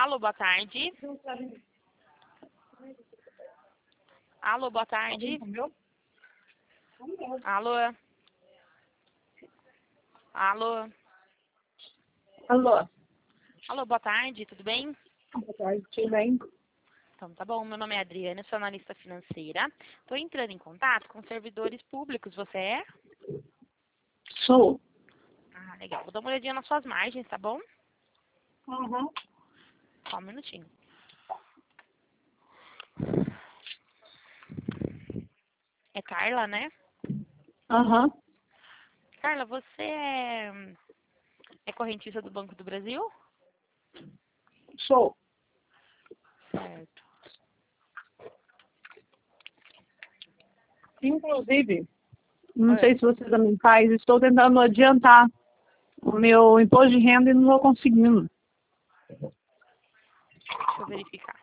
Alô, boa tarde. Alô, boa tarde. Alô. Alô. Alô. Alô, boa tarde, tudo bem? Boa tarde, tudo bem? Então, tá bom. Meu nome é Adriana, sou analista financeira. Estou entrando em contato com servidores públicos. Você é? Sou. Ah, legal. Vou dar uma olhadinha nas suas margens, tá bom? Uhum. Só um minutinho. É Carla, né? Aham. Carla, você é correntista do Banco do Brasil? Sou. Certo. Inclusive, não É. sei se você também faz, estou tentando adiantar o meu imposto de renda e não estou conseguindo. Deixa eu verificar.